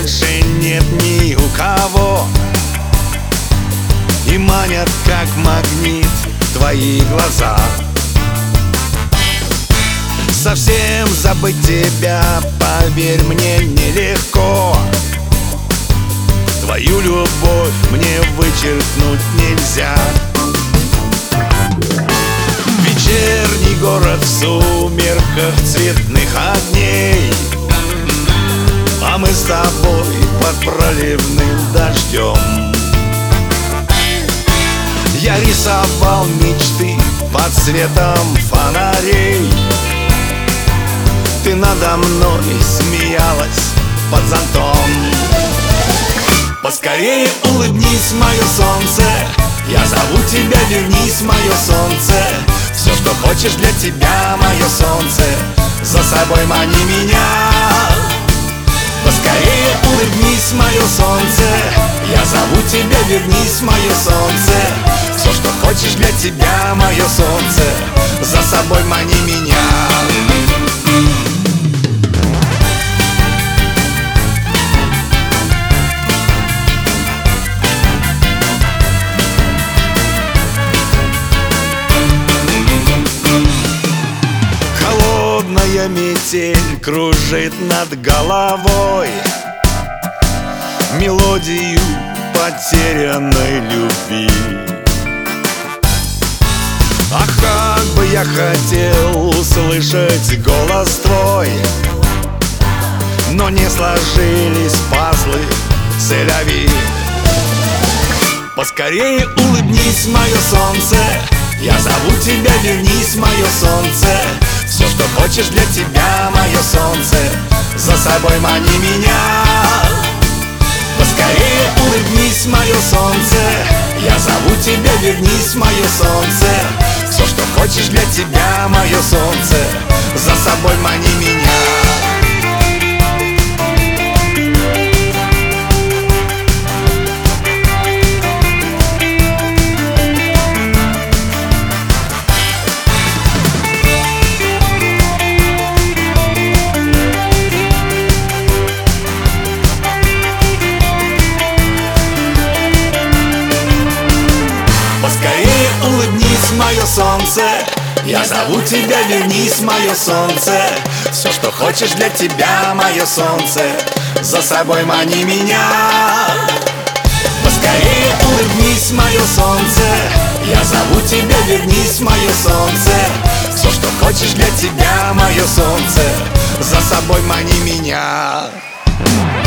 больше нет ни у кого. И манят, как магнит, твои глаза. Совсем забыть тебя, поверь мне, нелегко. Твою любовь мне вычеркнуть нельзя. Вечерний город в сумерках цветных огней, а мы с тобой под проливным дождем. Я рисовал мечты под светом фонарей. Ты надо мной смеялась под зонтом. Поскорее улыбнись, мое солнце, я зову тебя, вернись, мое солнце. Все, что хочешь, для тебя, мое солнце, за собой мани меня. Поскорее улыбнись, мое солнце, я зову тебя, вернись, мое солнце. Все, что хочешь, для тебя, мое солнце, за собой мани меня. Холодная метель кружит над головой мелодию потерянной любви. Ах, как бы я хотел услышать голос твой, но не сложились пазлы селяви. Поскорее улыбнись, мое солнце, я зову тебя, вернись, мое солнце. Все, что хочешь, для тебя, мое солнце, за собой мани меня. Поскорее улыбнись, мое солнце, я зову тебя, вернись, мое солнце. Все, что хочешь, для тебя, мое солнце, за собой мани меня. Поскорее улыбнись, мое солнце, я зову тебя, вернись, мое солнце. Все, что хочешь, для тебя, мое солнце, за собой мани меня. Поскорее улыбнись, мое солнце, я зову тебя, вернись, мое солнце. Все, что хочешь, для тебя, мое солнце, за собой мани меня.